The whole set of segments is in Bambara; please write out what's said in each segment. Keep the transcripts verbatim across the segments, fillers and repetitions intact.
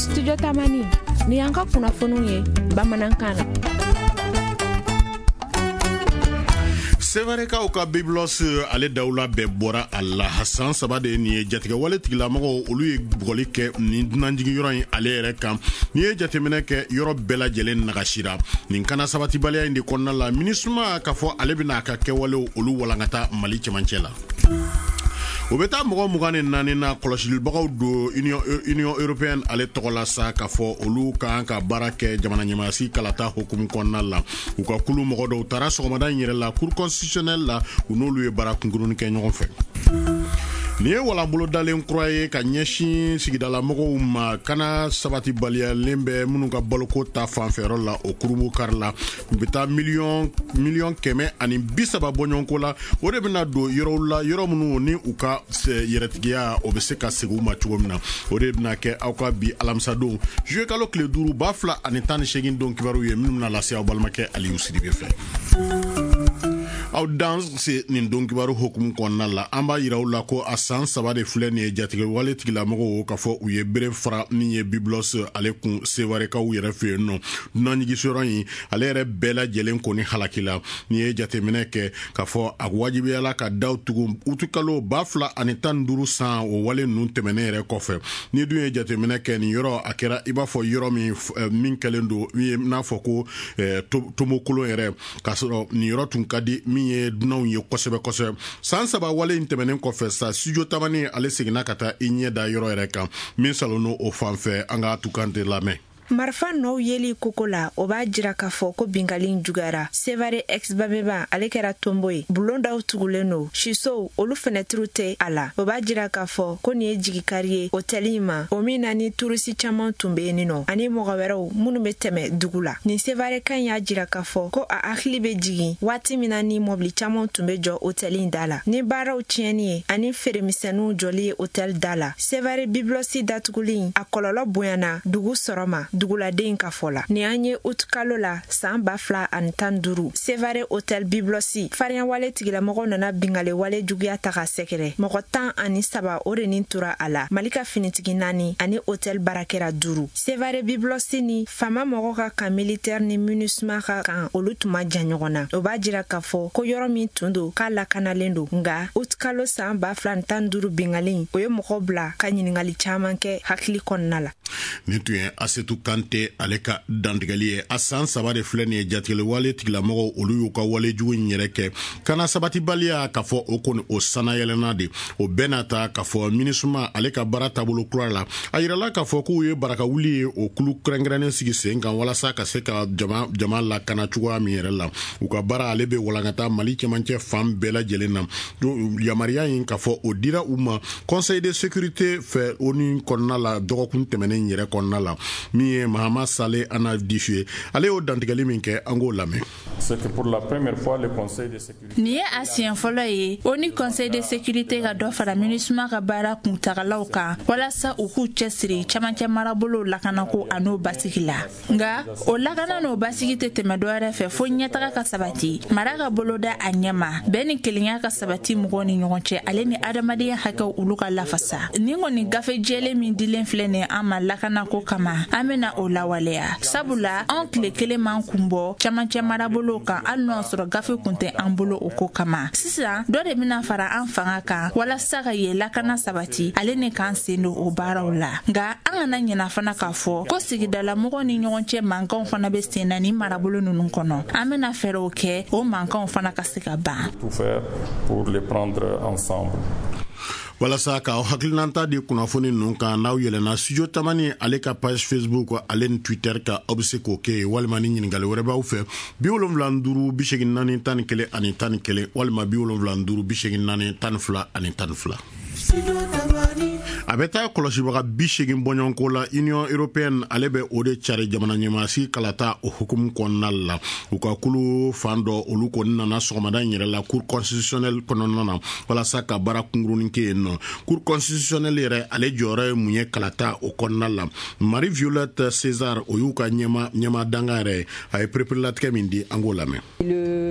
Studio Tamani ni yanka kunnafoniw ye bamanankan na. Sevareka ka Biblos ale dawla bɛɛ bɔra a la Hassan saba de ni ye jatigɛ wale tigilamɔgɔw olu ye bugɔli kɛ ni dunanjigi yɔrɔ in ale yɛrɛ kan ni ye jateminɛ kɛ yɔrɔ bɛɛ lajɛlen nagasira nin kana sabatibaliya in de kɔnɔna la minisuma ka fɔ ale bɛna a ka kɛwalew olu walankata Mali cɛmancɛ la. O bɛ taa mɔgɔ mugan ni naani na kɔlɔsilibagaw do Union Union Européenne ale tɔgɔ la sa ka fɔ olu kan ka baara kɛ jamana ɲɛmaasi kalata hukumu kɔnɔna la u ka kulu mɔgɔ dɔw taara sɔgɔmada in yɛrɛ la Cour constitutionnelle la u n'olu ye baara kunkurunin kɛ ɲɔgɔn fɛ. Ni ye walanbolo dalen kura ye ka ɲɛsin sigidala mɔgɔw ma kana sabati baliyalen bɛ minnu ka baloko ta fanfɛyɔrɔ la o kurubu kari la u bɛ taa miliyɔn miliyɔn kɛmɛ ani bi saba bɔɲɔgɔnko la o de bɛna don yɔrɔw la yɔrɔ minnu ni u ka yɛrɛtigiya o bɛ se ka segin u ma cogo min na o de bɛna kɛ aw ka bi alamisadon juillet kalo tile duuru ba fila ani tan ni seegin don kibaru ye minnu bɛna lase aw balimakɛ Aliyu Sidibe fɛ. Aw dan se nin don kibaru hukumu kɔnɔna la an b'a yira u la ko a san saba de filɛ nin ye jatigɛ wale tigilamɔgɔw ka fɔ u ye bere fara min ye Biblos ale kun Sevarekaw yɛrɛ fɛ yen nɔ dunanjigisiyɔrɔ in ale yɛrɛ bɛɛ lajɛlen ko ni halaki la ni ye jateminɛ kɛ ka fɔ a wajibiyala ka daw tugu utukalo ba fila ani tan ni duuru san o wale ninnu tɛmɛnen yɛrɛ kɔfɛ ni dun ye jateminɛ kɛ nin yɔrɔ a kɛra i b'a fɔ yɔrɔ min min kɛlen don n'a fɔ ko tomokolon yɛrɛ ka sɔrɔ nin yɔrɔ tun ka di min ye dunanw ye kosɛbɛ kosɛbɛ san saba wale in tɛmɛnen kɔfɛ sa Studio Tamani ale seginna ka taa i ɲɛ da yɔrɔ yɛrɛ kan min salonno o fanfɛ an ka tukan de lamɛn. Marifa nɔw yeli koko la o b'a jira k'a fɔ ko bingali jugara Sevare ex Babeba ale kɛra tombo ye bulon daw tugulen no sisow olu fenɛturu tɛ a la o b'a jira k'a fɔ ko nin ye jigikari ye hôtel ma o min na ni turisi caman tun bɛ yen nɔ ani mɔgɔ wɛrɛw minnu bɛ tɛmɛ dugu la nin Sevare kan y'a jira k'a fɔ ko a hakili bɛ jigin waati min na ni mɔbili caman tun bɛ jɔ hôtel da la ni baaraw tiɲɛni ye ani feeremisɛnninw jɔli ye hôtel da la Sevare Biblosi datuguli a kɔlɔlɔ bonyana dugu sɔrɔ ma duguladen ka fɔ la ni an ye août kalo la san ba fila ani tan duuru Sevare hôtel Biblosi farinya wale tigilamɔgɔw nana bingale wale juguya ta ka sɛgɛrɛ mɔgɔ tan ani saba o de nin tora a la Mali ka finitigi naani ani hôtel barakɛra duuru Sevare Biblosi ni fama mɔgɔ ka kan militaire ni MINUSMA ka kan olu tuma jan ɲɔgɔn na o b'a jira k'a fɔ ko yɔrɔ min tun don k'a lakanalen don nga août kalo san ba fila ani tan duuru bingalen o ye mɔgɔ bila ka ɲiningali caman kɛ hakili kɔnɔna la. Ni tun ye Asetu Kante ale ka dantigɛli ye a san saba de filɛ nin ye jatigɛli wale tigilamɔgɔw olu y'u ka wale jugu in yɛrɛ kɛ kana sabatibaliya ka fɔ o kɔni o sanayɛlɛnna de o bɛɛ n'a ta ka fɔ MINUSMA ale ka baara taabolo kura la a yirala ka fɔ k'u ye barakawuli ye o kulu kɛrɛnkɛrɛnnen sigi sen kan walasa ka se ka jama jama lakana cogoya min yɛrɛ la u ka baara ale bɛ walankata Mali cɛmancɛ fan bɛɛ lajɛlen na yamariya in ka fɔ o dira u ma Conseil de sécurité fɛ o ni kɔnɔna la dɔgɔkun tɛmɛnen yɛrɛ kɔnɔna la min ye Mahama Saleh Anadifie ale y'o dantigɛli min kɛ an k'o lamɛn. Nin ye a siɲɛ fɔlɔ ye o ni Conseil de sécurité ka dɔ fara MINUSMA ka baara kuntagalaw kan walasa u k'u cɛsiri cɛmancɛ marabolo lakanako a n'o basigi la nka o lakana n'o basigi tɛ tɛmɛ dɔwɛrɛ fɛ fo ɲɛtaga ka sabati mara ka boloda a ɲɛma bɛɛ ni kelenya ka sabati mɔgɔw ni ɲɔgɔn cɛ ale ni adamadenya hakɛw olu ka lafasa ni kɔni gafe jɛlen min dilen filɛ nin an ma lakanako kama an bɛna o lawaleya sabula an tile kelen man kun bɔ cɛmancɛ marabolo kan hali n'o sɔrɔ gafe kun tɛ an bolo o ko kama sisan dɔ de bɛna fara an fanga kan walasa ka ye lakana sabati ale ni k'an sen don o baaraw la nka an kana ɲinɛ fana k'a fɔ ko sigidala mɔgɔw ni ɲɔgɔn cɛ mankanw fana bɛ sen na ni marabolo ninnu kɔnɔ an bɛna fɛɛrɛw kɛ o mankanw fana ka se ka ban. Walasa ka hakilinanta di kunnafoni ninnu kan n'aw yɛlɛna Studio Tamani ale ka page Facebook ale ni Twitter ka aw bɛ se k'o kɛ walima ni ɲininkali wɛrɛ b'aw fɛ bi wolonwula ni duuru bi seegin naani tan ni kelen ani tan ni kelen walima bi wolonwula ni duuru bi seegin naani tan ni fila ani tan ni fila. A bɛ taa kɔlɔsibaga bi seegin bɔɲɔgɔnko la Union Européenne ale bɛ o de cari jamana ɲɛmaasi kalata o hukumu kɔnɔna la u ka kulu fan dɔ olu kɔni nana sɔgɔmada in yɛrɛ la Cour constitutionnelle kɔnɔna na walasa ka baara kunkurunin kɛ yen nɔ Cour constitutionnelle yɛrɛ ale jɔyɔrɔ ye mun ye kalata o kɔnɔna la Marie Violette César o y'u ka ɲɛma ɲɛma danga yɛrɛ a ye pereperelatigɛ min di an k'o lamɛn.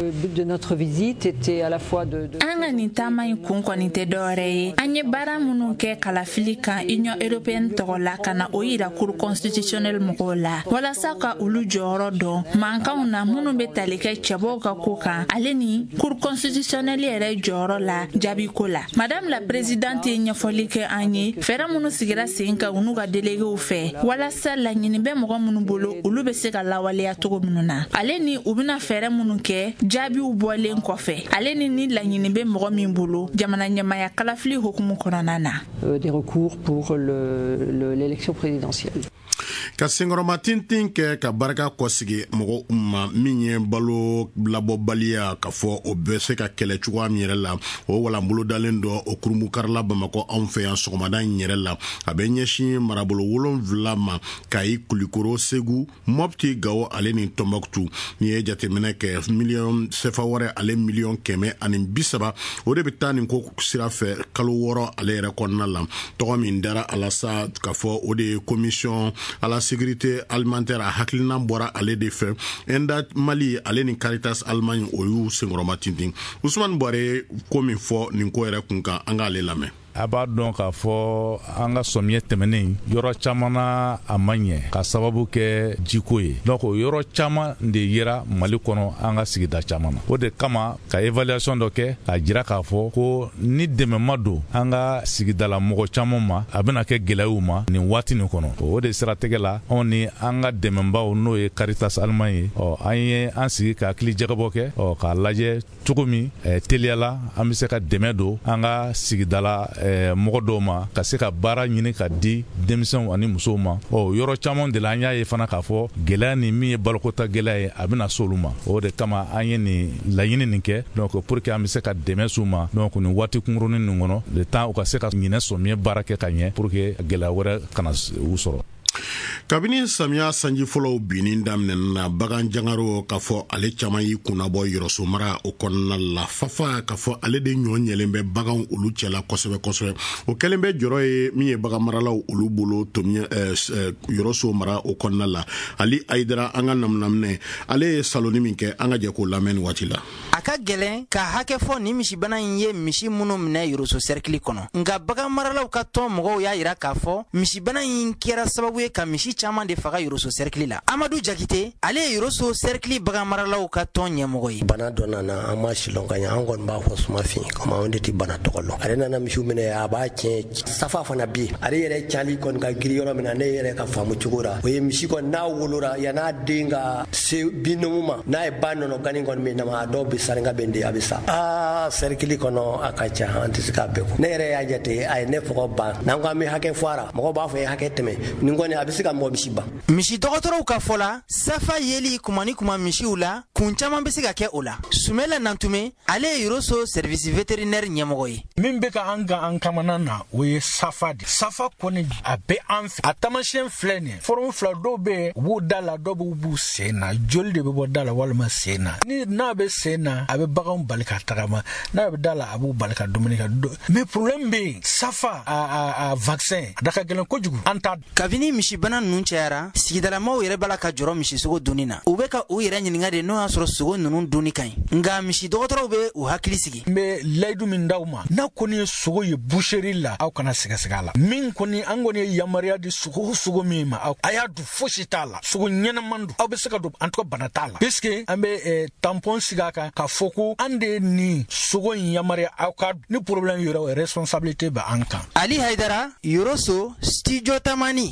le but de notre visite était à la fois de... de... Anga ni tama in kun kɔni tɛ dɔwɛrɛ ye. An ye baara minnu kɛ kalafili kan Union européenne tɔgɔ la ka na o yira cour constitutionnelle mɔgɔw la walasa ka olu jɔyɔrɔ dɔn mankanw na minnu bɛ tali kɛ cɛbɔw ka ko kan ale ni cour constitutionnelle yɛrɛ jɔyɔrɔ la jaabiko la. Madame la présidente ye ɲɛfɔli kɛ an ye fɛɛrɛ minnu sigira sen kan u n'u ka déléguéw fɛ walasa laɲini bɛ mɔgɔ minnu bolo olu bɛ se ka lawaleya cogo minnu na. Ale ni u bɛna fɛɛrɛ minnu kɛ jaabiw bɔlen kɔfɛ ale ni ni laɲini bɛ mɔgɔ min bolo jamana ɲɛmaya kalafili hukumu kɔnɔna na. Des recours pour le, le, l'élection présidentielle. Ka senkɔrɔma tintin kɛ ka barika kɔsigi mɔgɔ ma min ye balo labɔbaliya ka fɔ o bɛ se ka kɛlɛ cogoya min yɛrɛ la o walanbolo dalen dɔ o kurumukarila Bamakɔ anw fɛ yan sɔgɔmada in yɛrɛ la a bɛ ɲɛsin marabolo wolonfila ma Kayi Kulikoro Segu Mopti Gawo ale ni Tombouctou ni ye jateminɛ kɛ miliyɔn sefa wɛrɛ ale miliyɔn kɛmɛ ani bi saba o de bɛ taa nin ko sira fɛ kalo wɔɔrɔ ale yɛrɛ kɔnɔna la tɔgɔ min dara ala sa ka fɔ o de ye commission à la sécurité alimentaire a hakilina bɔra ale de fɛ Enda Mali ale ni Caritas Allemagne o y'u senkɔrɔma tintin Usman Bɔre ko min fɔ nin ko yɛrɛ kun kan an k'ale lamɛn. A b'a dɔn k'a fɔ an ka sɔmiɲɛ tɛmɛnen yɔrɔ caman na a ma ɲɛ ka sababu kɛ jiko ye donc o yɔrɔ caman de yera Mali kɔnɔ an ka sigida caman na o de kama ka évaluation dɔ kɛ k'a jira k'a fɔ ko ni dɛmɛ ma don an ka sigidala mɔgɔ caman ma a bɛna kɛ gɛlɛyaw ma nin waati nin kɔnɔ o de siratigɛ la anw ni an ka dɛmɛbaw n'o ye Caritas Allemagne ye ɔ an ye an sigi ka hakili jagabɔ kɛ ɔ k'a lajɛ cogo min teliyala an bɛ se ka dɛmɛ don an ka sigidala mɔgɔ dɔw ma ka se ka baara ɲini ka di denmisɛnw ani musow ma ɔ yɔrɔ caman de la an y'a ye fana k'a fɔ gɛlɛya ni min ye balokota gɛlɛya ye a bɛna s'olu ma o de kama an ye nin laɲini nin kɛ donc pour que an bɛ se ka dɛmɛ s'u ma donc nin waati kunkurunin nin kɔnɔ le temps u ka se ka ɲinɛ sɔmiɲɛ baara kɛ ka ɲɛ pour que gɛlɛya wɛrɛ kana u sɔrɔ. Kabini samiya sanji fɔlɔw binnin daminɛna bagan jangaro ka fɔ ale caman y'i kunnabɔ yɔrɔso mara o kɔnɔna la fafa ka fɔ ale de ɲɔ ɲɛlen bɛ bagan olu cɛla kosɛbɛ kosɛbɛ o kɛlen bɛ jɔrɔ ye min ye bagan maralaw olu bolo tomiɲɛ yɔrɔso mara o kɔnɔna la Ali Ayidara an ka namunamnɛ ale ye saloni min kɛ an ka jɛ k'o lamɛn nin waati la. A ka gɛlɛn ka hakɛ fɔ ni misibana in ye misi minnu minɛ yɔrɔso cercle kɔnɔ nka bagan maralaw ka tɔn mɔgɔw y'a yira k'a fɔ misibana in kɛra sababu ye ka misi caman de faga yɔrɔso cercle la. Amadu Jakite ale ye yɔrɔso cercle bagan maralaw ka tɔn ɲɛmɔgɔ ye. Bana dɔ nana an ma silɔn ka ɲɛ an kɔni b'a fɔ sumafin comme anw de tɛ bana tɔgɔ lɔn ale nana misiw minɛ a b'a tiɲɛ safa fana bi yen ale yɛrɛ cali kɔni ka giri yɔrɔ min na ne yɛrɛ ka faamu cogo la o ye misi kɔni n'a wolora yan'a den ka se binnumu ma n'a ye ba nɔnɔ gani kɔni min nama a dɔw bɛ saringa bɛ den a bɛ sa aa cercle kɔnɔ a ka ca an tɛ se k'a bɛɛ ko ne yɛrɛ y'a jate a ye ne fɔgɔ ban n'an ko an bɛ hakɛ fɔ a la mɔgɔw b'a fɔ ye hakɛ tɛmɛ nin kɔni a bɛ se ka mɔgɔ misi ban. Misi dɔgɔtɔrɔw ka fɔ la safa yeli kuma ni kuma misiw la kun caman bɛ se ka kɛ o la. Sumela Nantume ale ye yɔrɔso service vétérinaire ɲɛmɔgɔ ye. Min bɛ ka an ka an kamana na o ye safa de safa kɔni a bɛ an fɛ a tamasiyɛn filɛ nin ye forome fila dɔw bɛ yen u b'u da la dɔw b'u b'u sen na joli de bɛ bɔ da la walima sen na ni n'a bɛ sen na a bɛ baganw bali ka tagama n'a bɛ da la a b'u bali ka dumuni kɛ mais problème bɛ yen safa a a a vaccin a da ka gɛlɛn kojugu an t'a. Kabini misibana ninnu cayara sigidalamaw yɛrɛ b'a la ka jɔrɔ misisogo dunni na u bɛ ka u yɛrɛ ɲininka de n'o y'a sɔrɔ sogo ninnu dunni ka ɲi nka misi dɔgɔtɔrɔw bɛ u hakili sigi. N bɛ layidu min d'aw ma n'a kɔni ye sogo ye boucherie la aw kana sɛgɛsɛgɛ a la min kɔni an kɔni ye yamaruya di sogo sogo min ma a y'a dun fosi t'a la sogo ɲɛnaman don aw bɛ se ka don en tout cas bana t'a la puisque an bɛ tampon sigi a kan k'a fɔ ko an de nin sogo in yamaruya aw ka ni problème yɛrɛ responsabilité bɛ an kan. Ali Haidara yɔrɔso studio Tamani.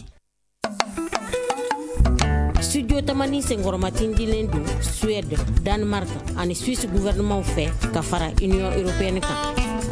Studio Tamani senkɔrɔmatin dilen don Suède, Danemark ani Suisse gouvernement fɛ ka fara Union européenne kan.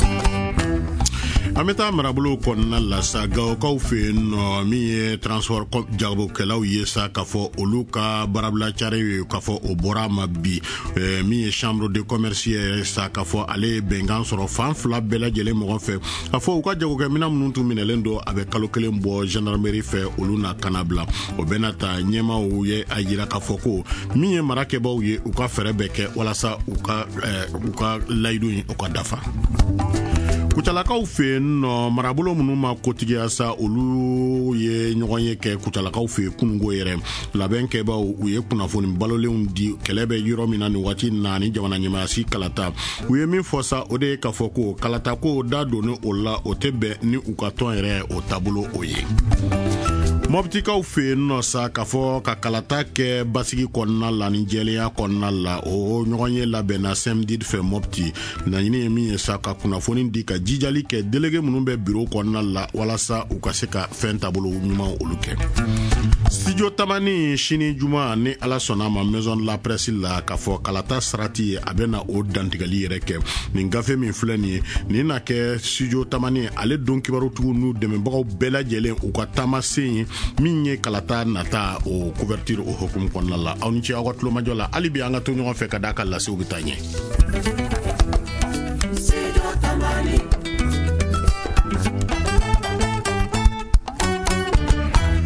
An bɛ taa marabolo kɔnɔna la sa Gawokaw fɛ yen nɔ min ye transport jagokɛlaw ye sa k'a fɔ olu ka baarabila care ye k'a fɔ o bɔra ma bi min ye chambre de commerce ye sa k'a fɔ ale ye bɛnkan sɔrɔ fan fila bɛɛ lajɛlen mɔgɔ fɛ k'a fɔ u ka jagokɛminɛn minnu tun minɛlen don a bɛ kalo kelen bɔ gendarmerie fɛ olu na kana bila o bɛna ta ɲɛmaaw ye a yira k'a fɔ ko min ye marakɛbaw ye u ka fɛɛrɛ bɛɛ kɛ walasa u ka u ka layidu in u ka dafa. kucalakaw fe no marabolo munu ma kotigiya sa olu ye ɲɔgɔn ye kɛ kucalakaw fe kunungo yɛrɛ labɛn kɛbaw u ye kunnafoni balolenw di kɛlɛ bɛ yɔrɔ min na ni waati na ni jamana ɲɛmaasi kalata u ye min fɔ sa o de ye k'a fɔ ko kalata ko da donni o la o tɛ bɛn ni u ka tɔn yɛrɛ o taabolo o ye mɔbitikaw fe nɔ sa k'a fɔ ka kalata kɛ basigi kɔnɔna la ni jɛlenya kɔnɔna la o ɲɔgɔn ye labɛnna samedi fɛ mɔbiti laɲini ye min ye sa ka kunnafoni di ka jijali kɛ delege minnu bɛ biro kɔnɔna la walasa u ka se ka fɛn taabolo ɲuman olu kɛ studio tamani sini juma ni ala sɔnna ma maison de la presse la k'a fɔ kalata sarati ye a bɛna o dantigali yɛrɛ kɛ nin gafe min filɛ nin ye nin na kɛ studio tamani ale don kibarutugu n'u dɛmɛbagaw bɛɛ lajɛlen u ka taama sen ye min ye kalata nata o couverture o hokumu kɔnɔna la aw ni ce aw ka tulomajɔ la hali bi an ka to ɲɔgɔn fɛ ka da ka lasew bɛ taa ɲɛ